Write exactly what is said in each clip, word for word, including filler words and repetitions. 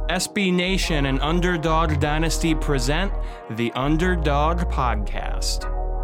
S B Nation and Underdog Dynasty present the Underdog Podcast.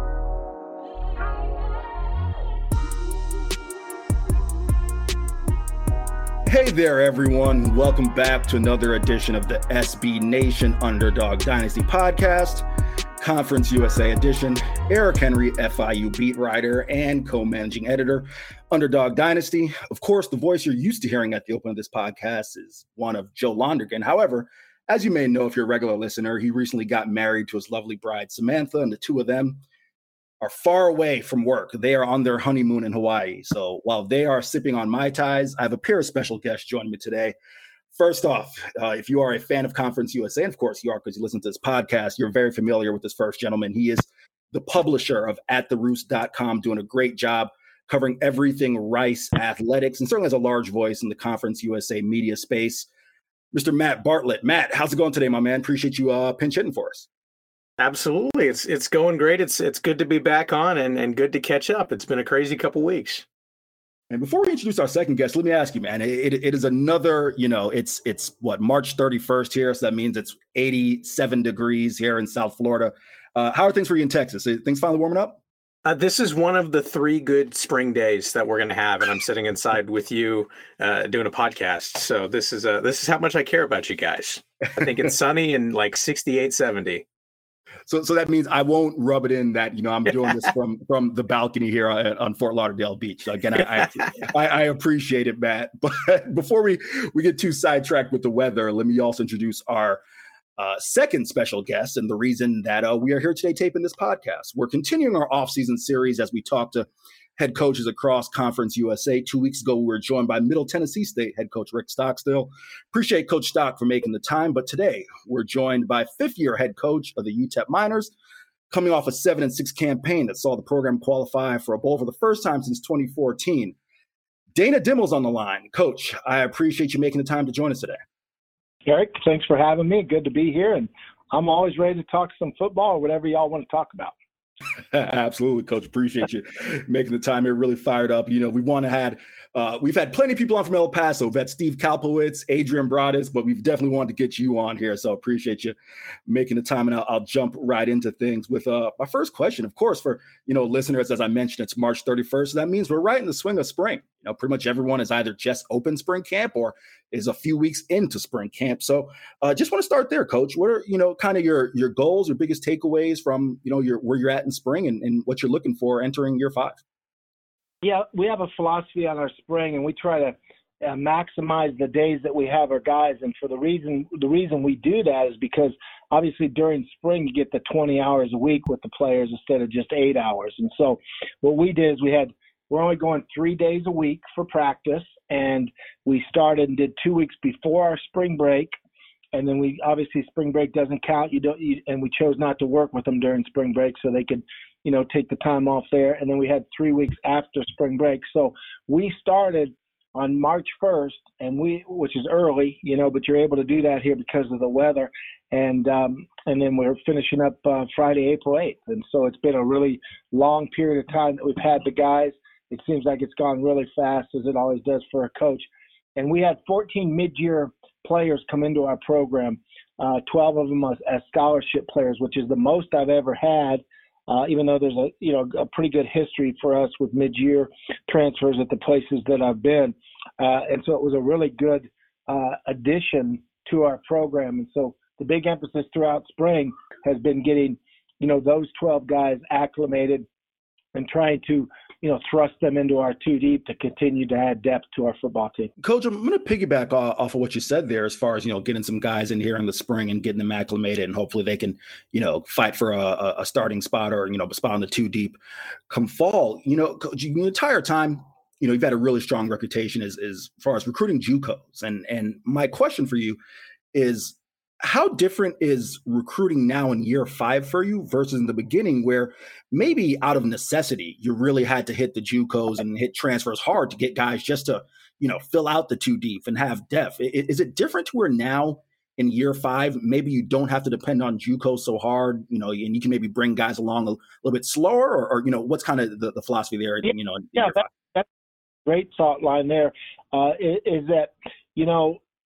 Hey there, everyone. Welcome back to another edition of the S B Nation Underdog Dynasty Podcast, Conference U S A edition. Eric Henry, F I U beat writer and co-managing editor, Underdog Dynasty. Of course, the voice you're used to hearing at the open of this podcast is one of Joe Londergan. However, as you may know if you're a regular listener, he recently got married to his lovely bride, Samantha, and the two of them are far away from work. They are on their honeymoon in Hawaii. So while they are sipping on Mai Tais, I have a pair of special guests joining me today. First off, uh, if you are a fan of Conference U S A, and of course you are because you listen to this podcast, you're very familiar with this first gentleman. He is the publisher of at the roost dot com, doing a great job covering everything Rice athletics, and certainly has a large voice in the Conference U S A media space. Mister Matt Bartlett. Matt, how's it going today, my man? Appreciate you uh, pinch hitting for us. Absolutely. It's it's going great. It's it's good to be back on and, and good to catch up. It's been a crazy couple weeks. And before we introduce our second guest, let me ask you, man, it, it is another, you know, it's it's what, March thirty-first here. So that means it's eighty-seven degrees here in South Florida. Uh, how are things for you in Texas? Are things finally warming up? Uh, this is one of the three good spring days that we're going to have, and I'm sitting inside with you uh, doing a podcast. So this is a, this is how much I care about you guys. I think it's sunny and like sixty-eight, seventy. So so that means I won't rub it in that, you know, I'm doing this from from the balcony here on, on Fort Lauderdale Beach. So again, I I, I I appreciate it, Matt. But before we, we get too sidetracked with the weather, let me also introduce our uh, second special guest and the reason that uh, we are here today taping this podcast. We're continuing our off-season series as we talk to head coaches across Conference U S A. Two weeks ago, we were joined by Middle Tennessee State head coach Rick Stockstill. Appreciate Coach Stock for making the time. But today, we're joined by fifth-year head coach of the U T E P Miners, coming off a seven and six campaign that saw the program qualify for a bowl for the first time since twenty fourteen. Dana Dimel's on the line. Coach, I appreciate you making the time to join us today. Eric, thanks for having me. Good to be here. And I'm always ready to talk some football or whatever y'all want to talk about. Absolutely, Coach. Appreciate you making the time here. Really fired up. You know, we want to had uh, we've had plenty of people on from El Paso. We've had Steve Kalpowitz, Adrian Broadus, but we've definitely wanted to get you on here. So appreciate you making the time. And I'll, I'll jump right into things with uh, my first question. Of course, for you know listeners, as I mentioned, it's March thirty-first. So that means we're right in the swing of spring. You know, pretty much everyone is either just open spring camp or is a few weeks into spring camp. So uh, just want to start there, Coach. What are, you know, kind of your your goals, your biggest takeaways from, you know, your where you're at in spring and, and what you're looking for entering year five? Yeah, we have a philosophy on our spring, and we try to uh, maximize the days that we have our guys. And for the reason the reason we do that is because obviously during spring you get the twenty hours a week with the players instead of just eight hours. And so what we did is we had we're only going three days a week for practice, and we started and did two weeks before our spring break. And then we obviously spring break doesn't count. You don't, you, and we chose not to work with them during spring break so they could, you know, take the time off there. And then we had three weeks after spring break. So we started on March first, and we, which is early, you know, but you're able to do that here because of the weather. And um, and then we're finishing up uh, Friday, April eighth. And so it's been a really long period of time that we've had the guys. It seems like it's gone really fast, as it always does for a coach. And we had fourteen mid-year players come into our program, uh, twelve of them as, as scholarship players, which is the most I've ever had, uh, even though there's a you know a pretty good history for us with mid-year transfers at the places that I've been. Uh, and so it was a really good uh, addition to our program. And so the big emphasis throughout spring has been getting, you know, those twelve guys acclimated and trying to, you know, thrust them into our two deep to continue to add depth to our football team. Coach, I'm going to piggyback off of what you said there as far as, you know, getting some guys in here in the spring and getting them acclimated, and hopefully they can, you know, fight for a, a starting spot or, you know, a spot on the two deep come fall. You know, Coach, the entire time, you know, you've had a really strong reputation as, as far as recruiting JUCOs. And, and my question for you is, how different is recruiting now in year five for you versus in the beginning where maybe out of necessity, you really had to hit the JUCOs and hit transfers hard to get guys just to, you know, fill out the two deep and have depth? Is it different to where now in year five, maybe you don't have to depend on JUCOs so hard, you know, and you can maybe bring guys along a little bit slower or, or you know, what's kind of the, the philosophy there, you know? In yeah, that, that's a great thought line there. Uh, is, is that, you know,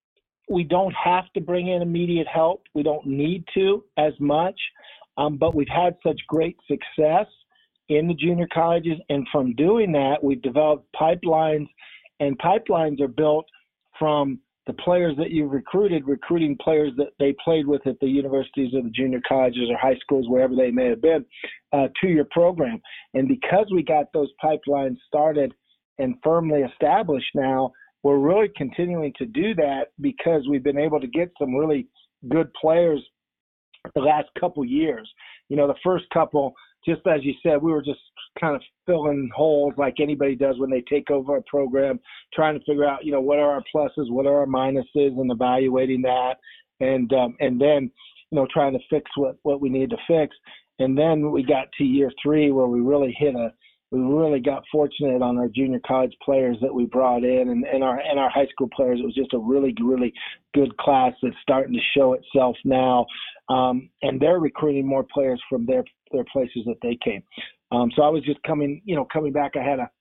we don't have to bring in immediate help. We don't need to as much, um, but we've had such great success in the junior colleges. And from doing that, we've developed pipelines, and pipelines are built from the players that you've recruited, recruiting players that they played with at the universities or the junior colleges or high schools, wherever they may have been, uh, to your program. And because we got those pipelines started and firmly established now, we're really continuing to do that because we've been able to get some really good players the last couple years. You know, the first couple, just as you said, we were just kind of filling holes like anybody does when they take over a program, trying to figure out, you know, what are our pluses, what are our minuses, and evaluating that. And um, and then, you know, trying to fix what, what we need to fix. And then we got to year three where we really hit a, we really got fortunate on our junior college players that we brought in, and, and our and our high school players. It was just a really, really good class that's starting to show itself now. Um, and they're recruiting more players from their their places that they came. Um, so I was just coming, you know, coming back. I had a,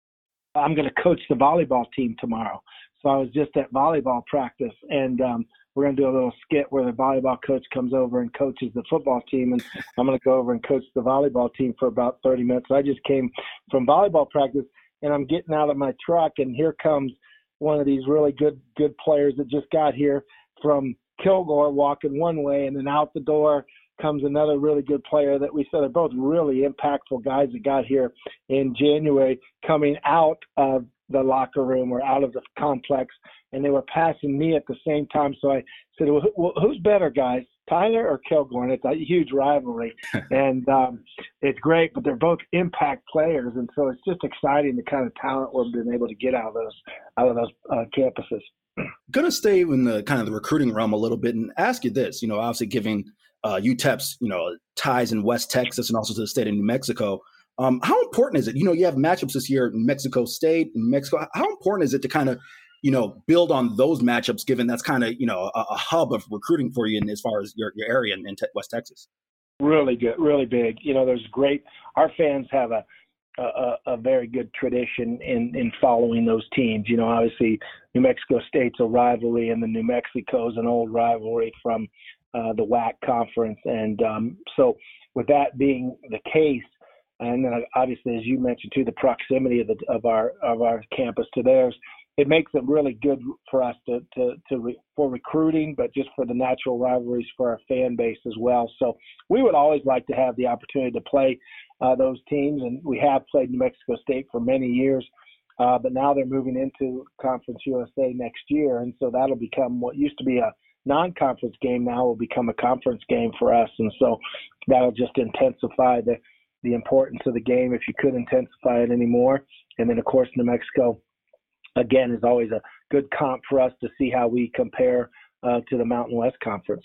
I'm going to coach the volleyball team tomorrow. So I was just at volleyball practice, and um, we're going to do a little skit where the volleyball coach comes over and coaches the football team, and I'm going to go over and coach the volleyball team for about thirty minutes. I just came from volleyball practice, and I'm getting out of my truck, and here comes one of these really good good players that just got here from Kilgore, walking one way, and then out the door comes another really good player that we said are both really impactful guys that got here in January, coming out of the locker room or out of the complex, and they were passing me at the same time. So I said, well, who, who's better, guys, Tyler or Kilgore? And it's a huge rivalry, and um, it's great, but they're both impact players, and so it's just exciting the kind of talent we've been able to get out of those out of those uh, campuses. Going to stay in the kind of the recruiting realm a little bit and ask you this, you know, obviously giving uh, U T E P's, you know, ties in West Texas and also to the state of New Mexico. Um, how important is it? You know, you have matchups this year in Mexico State and Mexico. How important is it to kind of, you know, build on those matchups, given that's kind of, you know, a, a hub of recruiting for you in as far as your, your area in, in te- West Texas? Really good, really big. You know, there's great, our fans have a, a, a very good tradition in, in following those teams. You know, obviously New Mexico State's a rivalry, and the New Mexico's an old rivalry from uh, the W A C conference. And um, so with that being the case, and then obviously, as you mentioned too, the proximity of the of our of our campus to theirs, it makes it really good for us to to, to re, for recruiting, but just for the natural rivalries for our fan base as well. So we would always like to have the opportunity to play uh, those teams, and we have played New Mexico State for many years, uh, but now they're moving into Conference U S A next year, and so that'll become what used to be a non-conference game now will become a conference game for us, and so that'll just intensify the the importance of the game if you could intensify it anymore. And then, of course, New Mexico, again, is always a good comp for us to see how we compare uh, to the Mountain West Conference.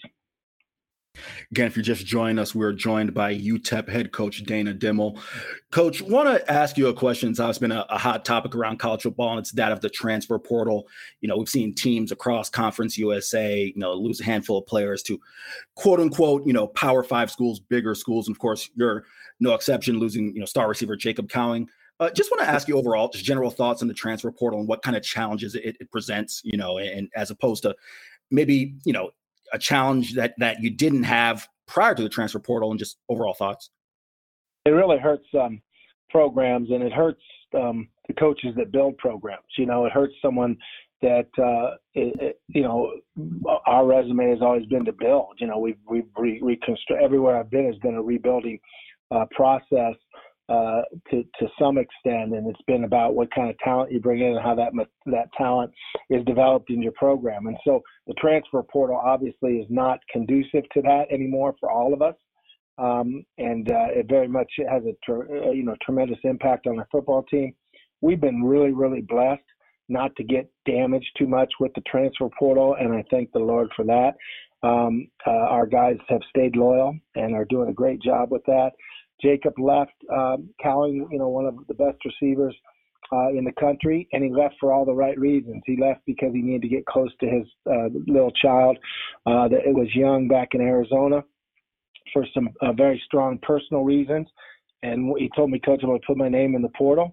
Again, if you're just joining us, we're joined by U T E P head coach Dana Dimel. Coach, want to ask you a question. It's always been a, a hot topic around college football, and it's that of the transfer portal. You know, we've seen teams across Conference U S A, you know, lose a handful of players to quote unquote, you know, Power Five schools, bigger schools. And of course, you're no exception, losing, you know, star receiver Jacob Cowing. Uh, just want to ask you overall, just general thoughts on the transfer portal and what kind of challenges it, it presents, you know, and as opposed to maybe, you know, a challenge that, that you didn't have prior to the transfer portal, and just overall thoughts. It really hurts um, programs, and it hurts um, the coaches that build programs. You know, it hurts someone that, uh, it, it, you know, our resume has always been to build. You know, we've, we've re- reconstructed, everywhere I've been has been a rebuilding uh, process uh, to, to some extent. And it's been about what kind of talent you bring in and how that, that talent is developed in your program. And so the transfer portal obviously is not conducive to that anymore for all of us. Um, and uh, it very much has a, tr- you know, tremendous impact on our football team. We've been really, really blessed not to get damaged too much with the transfer portal, and I thank the Lord for that. Um, uh, our guys have stayed loyal and are doing a great job with that. Jacob left um, Cowing, you know, one of the best receivers uh, in the country, and he left for all the right reasons. He left because he needed to get close to his uh, little child uh, that was young back in Arizona for some uh, very strong personal reasons. And he told me, Coach, I'm going to put my name in the portal.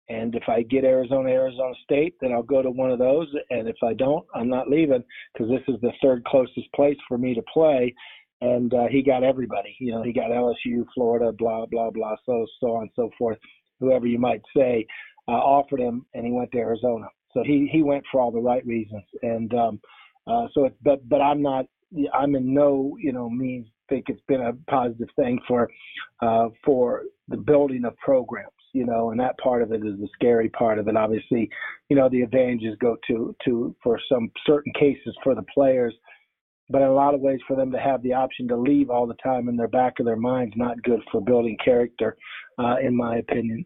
And if I get Arizona, Arizona State, then I'll go to one of those. And if I don't, I'm not leaving, because this is the third closest place for me to play. And uh, he got everybody. You know, he got L S U, Florida, blah, blah, blah, so, so on and so forth, whoever you might say, uh, offered him, and he went to Arizona. So he, he went for all the right reasons. And um, uh, so, it, but, but I'm not, I'm in no, you know, means think it's been a positive thing for, uh, for the building of programs. You know, and that part of it is the scary part of it. Obviously, you know, the advantages go to, to for some certain cases for the players, but in a lot of ways for them to have the option to leave all the time in their back of their minds, not good for building character, uh, in my opinion.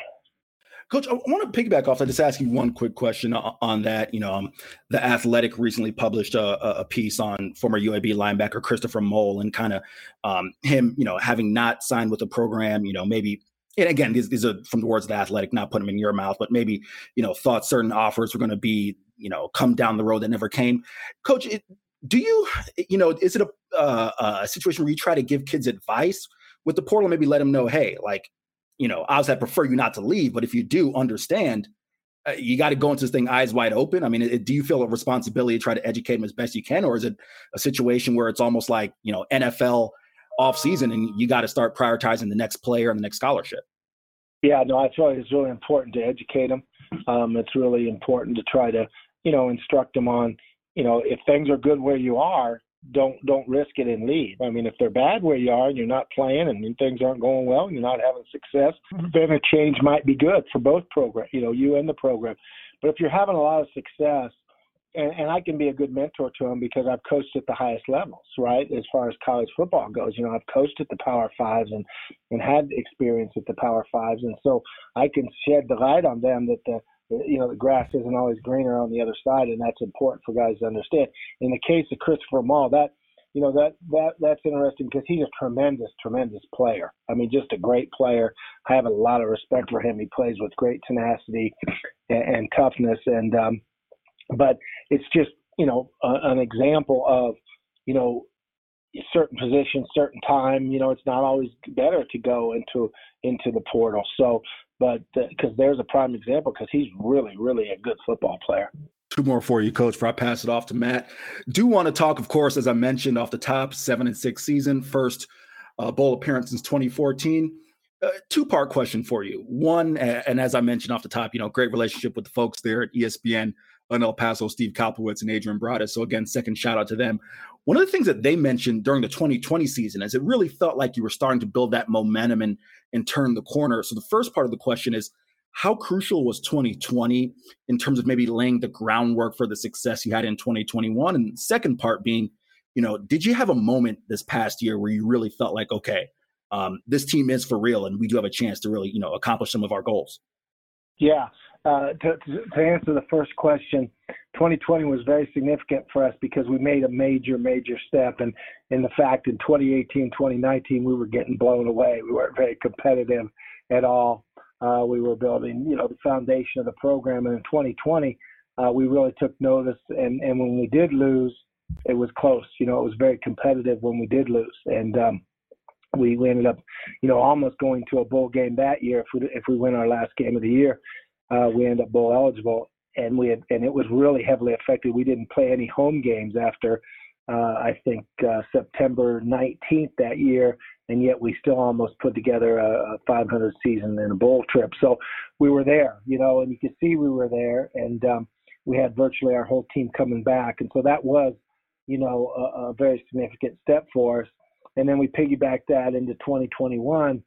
Coach, I want to piggyback off that. Just ask you one quick question on that. You know, um, The Athletic recently published a, a piece on former U A B linebacker Christopher Mole, and kind of um, him, you know, having not signed with the program, you know, maybe. And again, these, these are from the words of The Athletic, not putting them in your mouth, but maybe, you know, thought certain offers were going to be, you know, come down the road that never came. Coach, it, do you, you know, is it a, uh, a situation where you try to give kids advice with the portal, maybe let them know, hey, like, you know, obviously I prefer you not to leave, but if you do understand, uh, you got to go into this thing eyes wide open. I mean, it, do you feel a responsibility to try to educate them as best you can, or is it a situation where it's almost like, you know, N F L off season and you got to start prioritizing the next player and the next scholarship? Yeah, no, I feel like it's really important to educate them. Um, it's really important to try to, you know, instruct them on, you know, if things are good where you are, don't don't risk it and leave. I mean, if they're bad where you are and you're not playing and things aren't going well and you're not having success, then a change might be good for both programs, you know, you and the program. But if you're having a lot of success, And, and I can be a good mentor to them because I've coached at the highest levels, right? As far as college football goes, you know, I've coached at the Power Fives and, and had experience at the Power Fives. And so I can shed the light on them that the, you know, the grass isn't always greener on the other side. And that's important for guys to understand. In the case of Christopher Mall, that, you know, that, that, that's interesting because he's a tremendous, tremendous player. I mean, just a great player. I have a lot of respect for him. He plays with great tenacity and, and toughness. And, um, But it's just, you know, uh, an example of, you know, certain positions, certain time. You know, it's not always better to go into into the portal. So, but because uh, there's a prime example, because he's really, really a good football player. Two more for you, Coach, before I pass it off to Matt. Do want to talk, of course, as I mentioned off the top, seven and six season, first uh, bowl appearance since twenty fourteen. Uh, two-part question for you. One, and as I mentioned off the top, you know, great relationship with the folks there at E S P N in El Paso, Steve Kalpowitz and Adrian Broadus. So again, second shout out to them. One of the things that they mentioned during the twenty twenty season is it really felt like you were starting to build that momentum and, and turn the corner. So the first part of the question is, how crucial was twenty twenty in terms of maybe laying the groundwork for the success you had in twenty twenty-one? And the second part being, you know, did you have a moment this past year where you really felt like, okay, um, this team is for real and we do have a chance to really, you know, accomplish some of our goals? Yeah. Uh, to, to answer the first question, twenty twenty was very significant for us because we made a major, major step. And in the fact in twenty eighteen, twenty nineteen, we were getting blown away. We weren't very competitive at all. Uh, we were building, you know, the foundation of the program. And in twenty twenty, uh, we really took notice. And, and when we did lose, it was close. You know, it was very competitive when we did lose. And um, we, we ended up, you know, almost going to a bowl game that year if we, if we win our last game of the year. Uh, we ended up bowl eligible, and we had, and it was really heavily affected. We didn't play any home games after, uh, I think, uh, September nineteenth that year, and yet we still almost put together a, a five hundred season and a bowl trip. So we were there, you know, and you could see we were there, and um, we had virtually our whole team coming back, and so that was, you know, a, a very significant step for us. And then we piggybacked that into twenty twenty-one,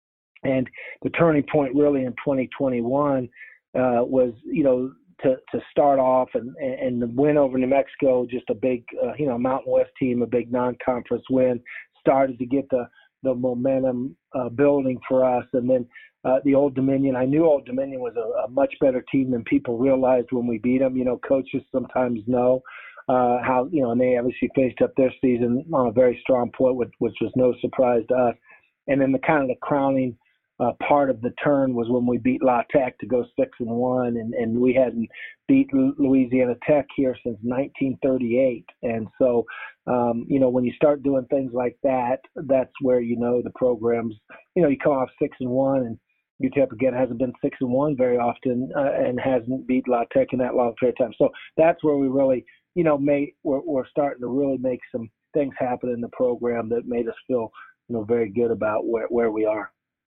and the turning point really in twenty twenty-one. Uh, was, you know, to, to start off and, and the win over New Mexico, just a big, uh, you know, Mountain West team, a big non-conference win, started to get the, the momentum uh, building for us. And then uh, the Old Dominion, I knew Old Dominion was a, a much better team than people realized when we beat them. You know, coaches sometimes know uh, how, you know, and they obviously finished up their season on a very strong point, which, which was no surprise to us. And then the kind of the crowning Uh, part of the turn was when we beat La Tech to go six and one, and, and we hadn't beat Louisiana Tech here since nineteen thirty-eight. And so, um, you know, when you start doing things like that, that's where, you know, the programs, you know, you come off six and one, and U T E P again hasn't been six and one very often uh, and hasn't beat La Tech in that long period of time. So that's where we really, you know, made we're, we're starting to really make some things happen in the program that made us feel, you know, very good about where, where we are.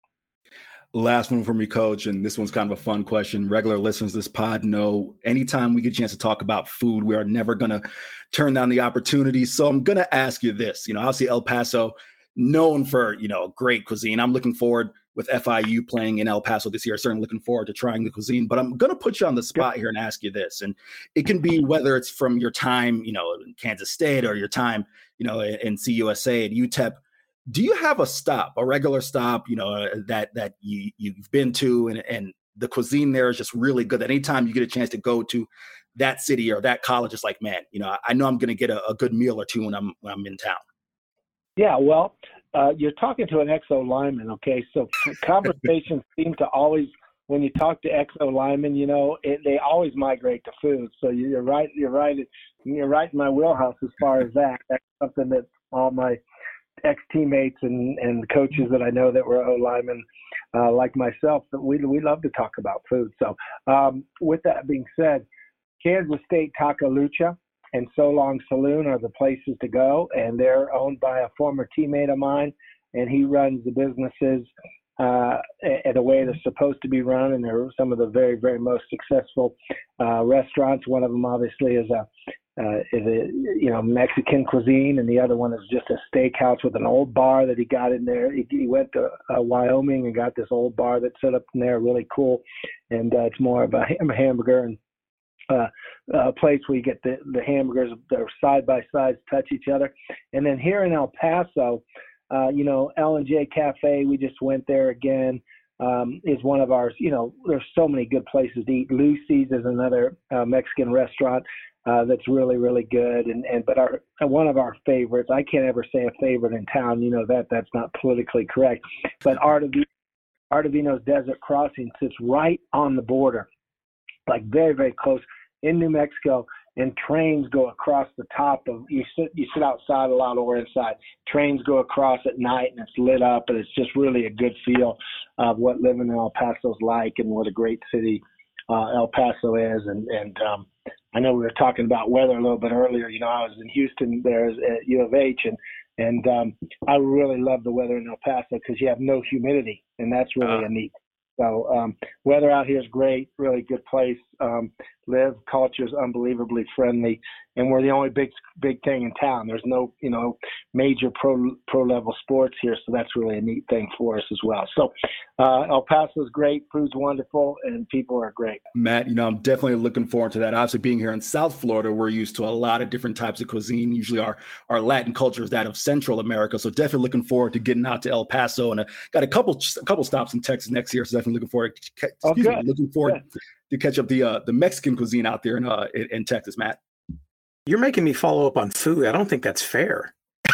Last one from me, Coach, and this one's kind of a fun question. Regular listeners to this pod know anytime we get a chance to talk about food, we are never going to turn down the opportunity. So I'm going to ask you this. You know, obviously El Paso, known for, you know, great cuisine. I'm looking forward with F I U playing in El Paso this year. Certainly looking forward to trying the cuisine. But I'm going to put you on the spot here and ask you this. And it can be whether it's from your time, you know, in Kansas State or your time, you know, in C U S A at U T E P. Do you have a stop, a regular stop, you know, that that you, you've been to and, and the cuisine there is just really good? That anytime you get a chance to go to that city or that college, it's like, man, you know, I know I'm going to get a, a good meal or two when I'm when I'm in town. Yeah, well, uh, you're talking to an X O lineman, okay? So conversations seem to always, when you talk to X O linemen, you know, it, they always migrate to food. So you're right, you're right, you're right in my wheelhouse as far as that. That's something that all my ex-teammates and, and coaches that I know that were O-linemen uh, like myself, that we we love to talk about food. So um, with that being said, Kansas State Taco Lucha and So Long Saloon are the places to go, and they're owned by a former teammate of mine, and he runs the businesses uh, in the way they're supposed to be run, and they're some of the very, very most successful uh, restaurants. One of them obviously is a Uh, is a you know Mexican cuisine, and the other one is just a steakhouse with an old bar that he got in there. He, he went to uh, Wyoming and got this old bar that's set up in there, really cool, and uh, it's more of a, ham- a hamburger and uh, a place where you get the the hamburgers that are side by side touch each other. And then here in El Paso, uh, you know L and J Cafe, we just went there again. Um, is one of ours. You know, there's so many good places to eat. Lucy's is another uh, Mexican restaurant uh, that's really, really good. And, and but our one of our favorites, I can't ever say a favorite in town. You know that that's not politically correct. But Artavino, Artavino's Desert Crossing sits right on the border, like very, very close in New Mexico. And trains go across the top of you sit you sit outside a lot or inside. Trains go across at night and it's lit up, and it's just really a good feel of what living in El Paso's like and what a great city uh, El Paso is. And and um, I know we were talking about weather a little bit earlier. You know, I was in Houston there at U of H, and and um, I really love the weather in El Paso because you have no humidity, and that's really uh. a neat. So um, weather out here is great, really good place. Um, live, culture is unbelievably friendly, and we're the only big big thing in town. There's no, you know, major pro pro level sports here, so that's really a neat thing for us as well. So uh, El Paso is great, food's wonderful, and people are great. Matt, you know, I'm definitely looking forward to that. Obviously, being here in South Florida, we're used to a lot of different types of cuisine. Usually, our our Latin culture is that of Central America, so definitely looking forward to getting out to El Paso, and uh, got a couple a couple stops in Texas next year. So definitely looking forward. To, oh, excuse good. me, looking forward good. to catch up the uh, the Mexican cuisine out there in, uh, in in Texas, Matt. You're making me follow up on food. I don't think that's fair.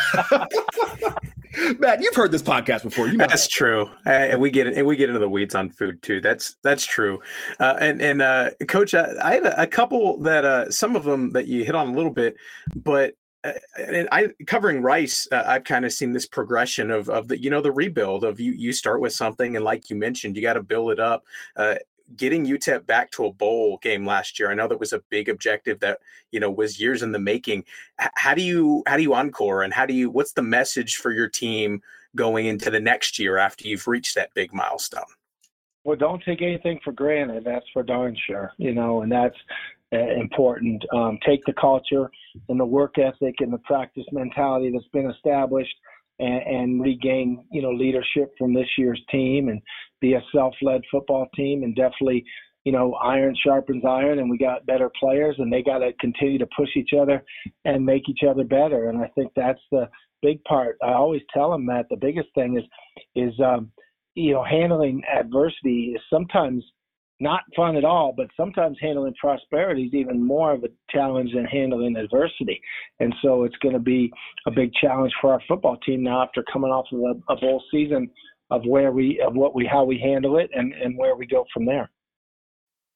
Matt, you've heard this podcast before. You know that's that. True. Uh, we get and we get into the weeds on food too. That's that's true. Uh, and and uh, Coach, I, I have a, a couple that uh, some of them that you hit on a little bit, but uh, and I covering Rice, uh, I've kind of seen this progression of of the you know the rebuild of you you start with something, and like you mentioned, you got to build it up. Uh, Getting U T E P back to a bowl game last year, I know that was a big objective that you know was years in the making. H- how do you how do you encore, and how do you what's the message for your team going into the next year after you've reached that big milestone? Well, don't take anything for granted. That's for darn sure, you know, and that's uh, important. Um, take the culture and the work ethic and the practice mentality that's been established, and, and regain, you know, leadership from this year's team, and be a self-led football team. And definitely, you know, iron sharpens iron, and we got better players, and they got to continue to push each other and make each other better. And I think that's the big part. I always tell them that the biggest thing is, is um, you know, handling adversity is sometimes not fun at all, but sometimes handling prosperity is even more of a challenge than handling adversity. And so it's going to be a big challenge for our football team now after coming off of a, a bowl season of where we, of what we, how we handle it and, and where we go from there.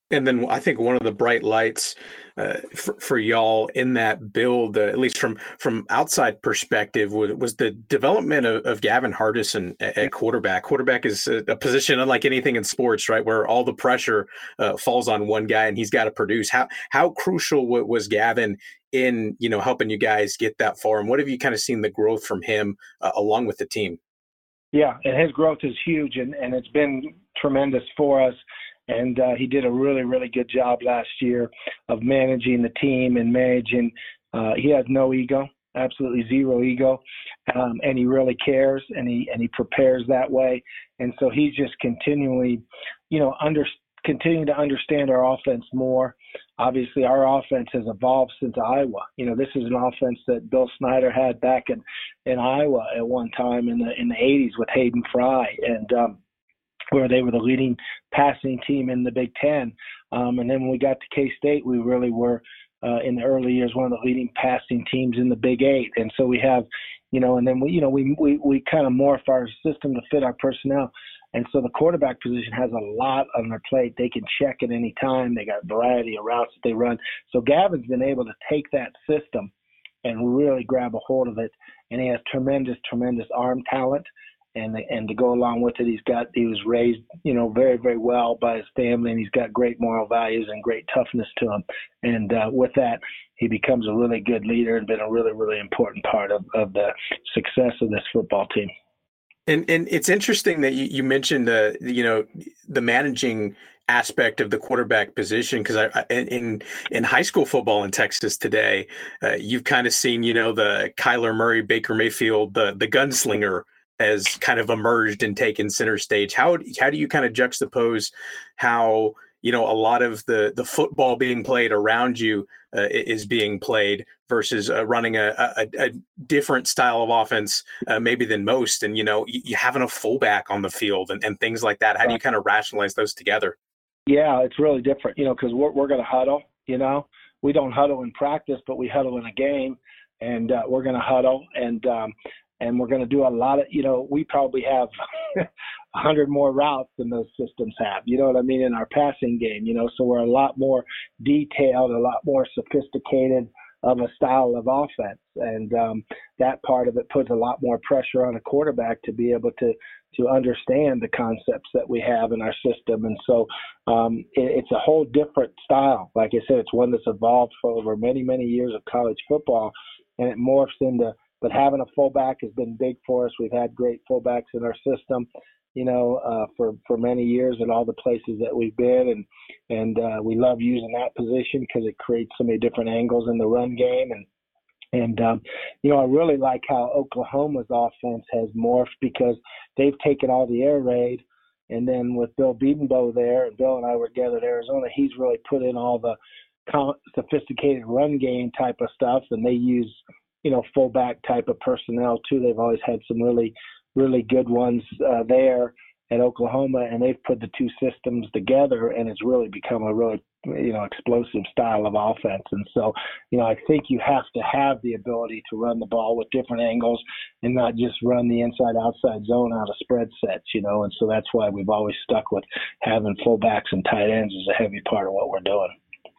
And then I think one of the bright lights uh, for, for y'all in that build, uh, at least from from outside perspective, was, was the development of, of Gavin Hardison at, at quarterback. Quarterback is a, a position unlike anything in sports, right, where all the pressure uh, falls on one guy and he's got to produce. How how crucial was Gavin in you know helping you guys get that far, and what have you kind of seen the growth from him uh, along with the team? Yeah, and his growth is huge, and, and it's been tremendous for us. And uh, he did a really, really good job last year of managing the team and managing. Uh, he has no ego, absolutely zero ego, um, and he really cares, and he and he prepares that way. And so he's just continually, you know, under continuing to understand our offense more. Obviously, our offense has evolved since Iowa. You know, this is an offense that Bill Snyder had back in, in Iowa at one time in the in the eighties with Hayden Fry, and um, where they were the leading passing team in the Big Ten. Um, and then when we got to K-State, we really were, uh, in the early years, one of the leading passing teams in the Big Eight. And so we have, you know, and then we, you know, we, we, we kind of morph our system to fit our personnel. And so the quarterback position has a lot on their plate. They can check at any time. They got a variety of routes that they run. So Gavin's been able to take that system and really grab a hold of it. And he has tremendous, tremendous arm talent. And and to go along with it, he's got he was raised, you know, very, very well by his family, and he's got great moral values and great toughness to him. And uh, with that, he becomes a really good leader and been a really, really important part of, of the success of this football team. And and it's interesting that you, you mentioned the you know the managing aspect of the quarterback position, because I, I in in high school football in Texas today, uh, you've kind of seen you know the Kyler Murray, Baker Mayfield, the the gunslinger has kind of emerged and taken center stage. How how do you kind of juxtapose how you know a lot of the the football being played around you uh, is being played versus uh, running a, a a different style of offense uh, maybe than most, and you know you, you having a fullback on the field and, and things like that. How do you kind of rationalize those together? Yeah, it's really different, you know, because we're we're going to huddle. You know, we don't huddle in practice, but we huddle in a game, and uh, we're going to huddle and. Um, And we're going to do a lot of, you know, we probably have a hundred more routes than those systems have, you know what I mean, in our passing game, you know, so we're a lot more detailed, a lot more sophisticated of a style of offense. And um, that part of it puts a lot more pressure on a quarterback to be able to, to understand the concepts that we have in our system. And so um, it, it's a whole different style. Like I said, it's one that's evolved for over many, many years of college football, and it morphs into. But having a fullback has been big for us. We've had great fullbacks in our system, you know, uh, for, for many years at all the places that we've been. And and uh, we love using that position because it creates so many different angles in the run game. And, and um, you know, I really like how Oklahoma's offense has morphed because they've taken all the air raid. And then with Bill Biedenbow there, and Bill and I were together at Arizona, he's really put in all the sophisticated run game type of stuff. And they use – you know, fullback type of personnel too. They've always had some really, really good ones uh, there at Oklahoma, and they've put the two systems together, and it's really become a really, you know, explosive style of offense. And so, you know, I think you have to have the ability to run the ball with different angles and not just run the inside-outside zone out of spread sets, you know. And so that's why we've always stuck with having fullbacks and tight ends as a heavy part of what we're doing.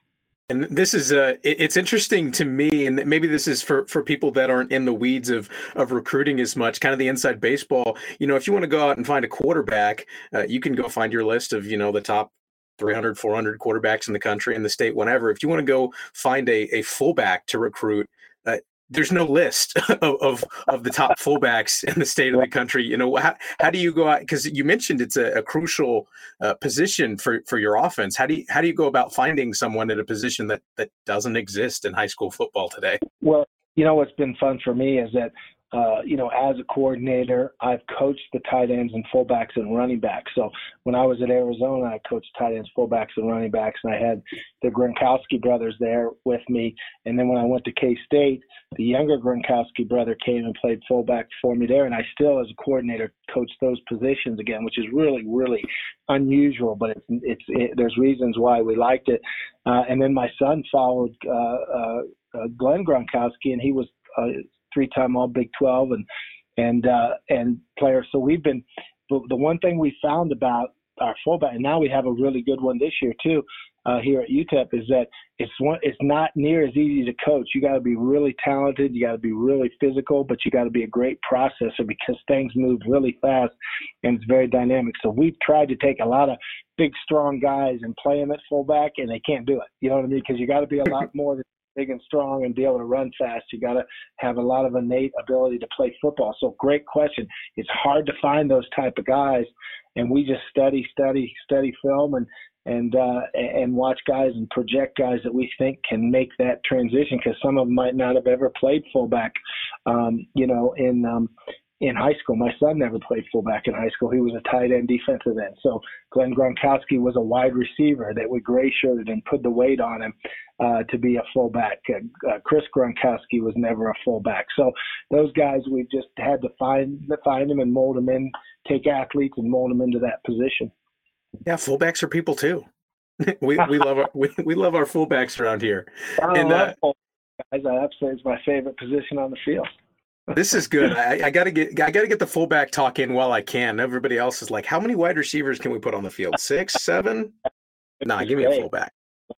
And this is uh, it's interesting to me, and maybe this is for, for people that aren't in the weeds of of recruiting as much, kind of the inside baseball. You know, if you want to go out and find a quarterback, uh, you can go find your list of, you know, the top three hundred, four hundred quarterbacks in the country, in the state, whatever. If you want to go find a, a fullback to recruit, uh, there's no list of, of, of the top fullbacks in the state of the country. You know, how, how do you go out? Because you mentioned it's a, a crucial uh, position for, for your offense. How do you, how do you go about finding someone at a position that, that doesn't exist in high school football today? Well, you know, what's been fun for me is that, uh, you know, as a coordinator, I've coached the tight ends and fullbacks and running backs. So when I was at Arizona, I coached tight ends, fullbacks, and running backs, and I had the Gronkowski brothers there with me. And then when I went to K-State, the younger Gronkowski brother came and played fullback for me there, and I still, as a coordinator, coached those positions again, which is really, really unusual. But it's it's it, there's reasons why we liked it. Uh, and then my son followed uh, uh, uh, Glenn Gronkowski, and he was uh, three-time All Big twelve and and uh, and player. So we've been the, the one thing we found about our fullback, and now we have a really good one this year too. uh, here at U T E P is that it's one, it's not near as easy to coach. You got to be really talented. You got to be really physical, but you got to be a great processor because things move really fast and it's very dynamic. So we've tried to take a lot of big, strong guys and play them at fullback, and they can't do it. You know what I mean? Because you got to be a lot more than big and strong and be able to run fast. You got to have a lot of innate ability to play football. So great question. It's hard to find those type of guys, and we just study, study, study film and and uh, and watch guys and project guys that we think can make that transition, because some of them might not have ever played fullback, um, you know, in um, in high school. My son never played fullback in high school. He was a tight end defensive end. So Glenn Gronkowski was a wide receiver that we gray shirted and put the weight on him uh, to be a fullback. Uh, uh, Chris Gronkowski was never a fullback. So those guys, we've just had to find find them and mold them in, take athletes and mold them into that position. Yeah, fullbacks are people too. we we love our we, we love our fullbacks around here. I and love uh, fullbacks. I absolutely, it's my favorite position on the field. This is good. I, I gotta get I gotta get the fullback talk in while I can. Everybody else is like, how many wide receivers can we put on the field? Six, seven? Nah, give me a fullback.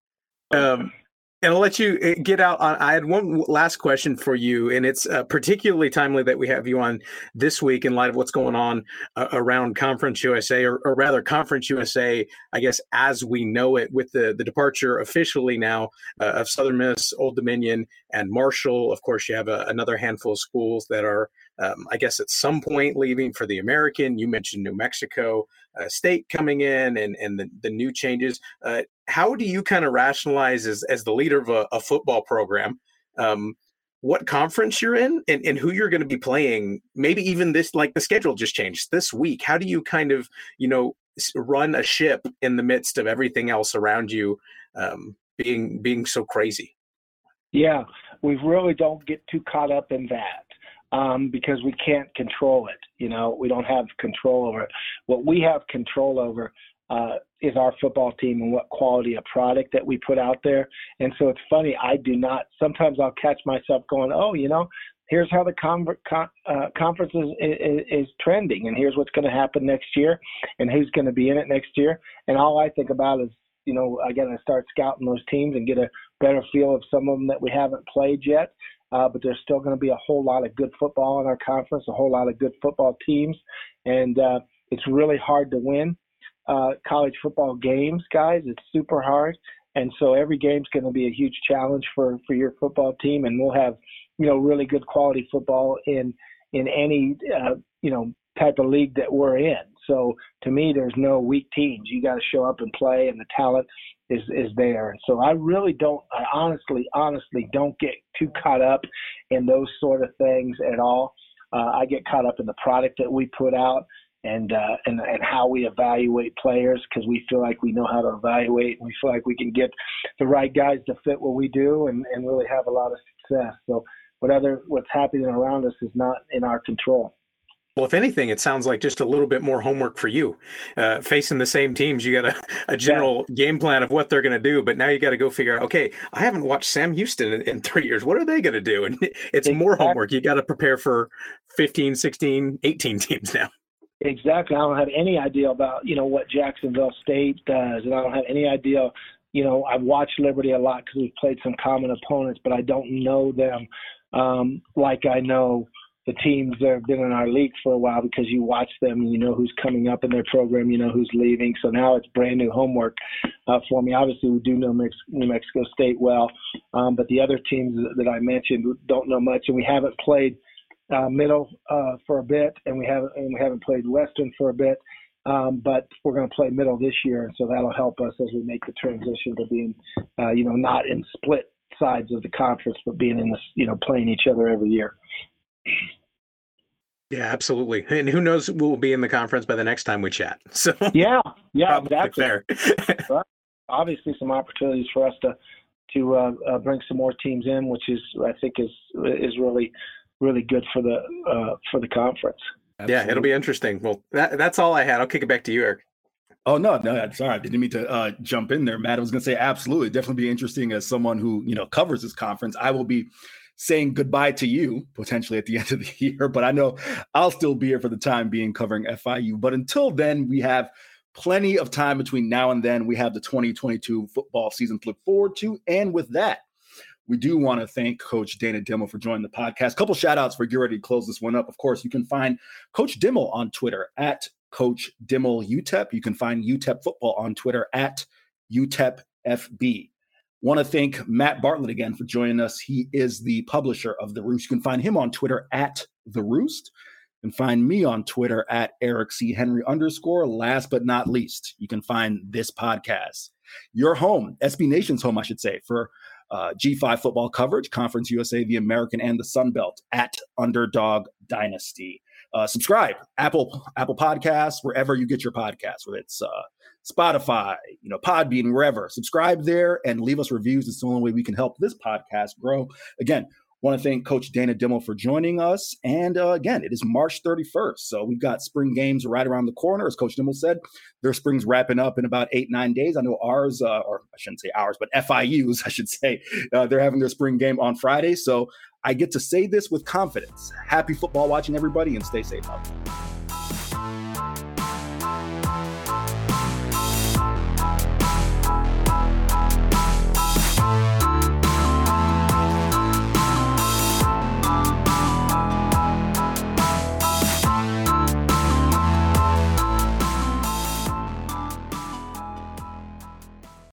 Um, and I'll let you get out on. I had one last question for you, and it's uh, particularly timely that we have you on this week in light of what's going on uh, around Conference U S A, or, or rather Conference U S A, I guess, as we know it, with the, the departure officially now uh, of Southern Miss, Old Dominion, and Marshall. Of course, you have a, another handful of schools that are, um, I guess, at some point leaving for the American. You mentioned New Mexico uh, State coming in, and, and the, the new changes. Uh, how do you kind of rationalize, as, as the leader of a, a football program, um, what conference you're in and, and who you're going to be playing? Maybe even this, like the schedule just changed this week. How do you kind of, you know, run a ship in the midst of everything else around you um, being being so crazy? Yeah, we really don't get too caught up in that um, because we can't control it. You know, we don't have control over it. What we have control over uh, is our football team and what quality of product that we put out there. And so it's funny, I do not, sometimes I'll catch myself going, oh, you know, here's how the con- con- uh, conference is, is, is trending, and here's what's going to happen next year, and who's going to be in it next year. And all I think about is, you know, I got to start scouting those teams and get a better feel of some of them that we haven't played yet. Uh, but there's still going to be a whole lot of good football in our conference, a whole lot of good football teams. And uh, it's really hard to win uh, college football games, guys. It's super hard. And so every game's going to be a huge challenge for, for your football team. And we'll have, you know, really good quality football in, in any, uh, you know, type of league that we're in. So to me, there's no weak teams. You got to show up and play, and the talent is, is there. And so I really don't, I honestly, honestly don't get too caught up in those sort of things at all. Uh, I get caught up in the product that we put out and, uh, and, and how we evaluate players, because we feel like we know how to evaluate, and we feel like we can get the right guys to fit what we do and, and really have a lot of success. So whatever, what's happening around us is not in our control. Well, if anything, it sounds like just a little bit more homework for you. Uh, facing the same teams, you got a, a general yeah. game plan of what they're going to do, but now you got to go figure out, okay, I haven't watched Sam Houston in, in three years. What are they going to do? And it's exactly. more homework. You got to prepare for fifteen, sixteen, eighteen teams now. Exactly. I don't have any idea about, you know, what Jacksonville State does, and I don't have any idea. You know, I've watched Liberty a lot because we've played some common opponents, but I don't know them um, like I know the teams that have been in our league for a while, because you watch them and you know who's coming up in their program, you know who's leaving. So now it's brand new homework uh, for me. Obviously, we do know Mex- New Mexico State well, um, but the other teams that I mentioned don't know much, and we haven't played uh, Middle uh, for a bit, and we haven't and we haven't played Western for a bit. Um, but we're going to play Middle this year, and so that'll help us as we make the transition to being, uh, you know, not in split sides of the conference, but being in this, you know, playing each other every year. Yeah, absolutely. And who knows who will be in the conference by the next time we chat. So yeah, yeah, exactly. There. Obviously, some opportunities for us to to uh, uh, bring some more teams in, which is I think is is really really good for the uh, for the conference. Absolutely. Yeah, it'll be interesting. Well, that, that's all I had. I'll kick it back to you, Eric. Oh, no, no, sorry. I didn't mean to uh, jump in there, Matt. I was going to say absolutely. Definitely be interesting as someone who, you know, covers this conference. I will be saying goodbye to you potentially at the end of the year, but I know I'll still be here for the time being covering F I U. But until then, we have plenty of time between now and then. We have the twenty twenty-two football season to look forward to. And with that, we do want to thank Coach Dana Dimel for joining the podcast. Couple shout outs for getting ready to close this one up. Of course, you can find Coach Dimel on Twitter at Coach Dimel U T E P. You can find U T E P football on Twitter at U T E P F B. Want to thank Matt Bartlett again for joining us. He is the publisher of The Roost. You can find him on Twitter at The Roost. You can find me on Twitter at Eric C. Henry underscore. Last but not least, you can find this podcast, your home, S B Nation's home, I should say, for Uh, G five football coverage, Conference U S A, the American, and the Sun Belt at Underdog Dynasty. Uh, subscribe, Apple Apple Podcasts, wherever you get your podcasts, whether it's uh, Spotify, you know, Podbean, wherever. Subscribe there and leave us reviews. It's the only way we can help this podcast grow. Again, want to thank Coach Dana Dimel for joining us. And uh, again, it is March thirty-first. So we've got spring games right around the corner. As Coach Dimel said, their spring's wrapping up in about eight, nine days. I know ours, uh, or I shouldn't say ours, but F I U's, I should say, uh, they're having their spring game on Friday. So I get to say this with confidence. Happy football watching, everybody, and stay safe out there.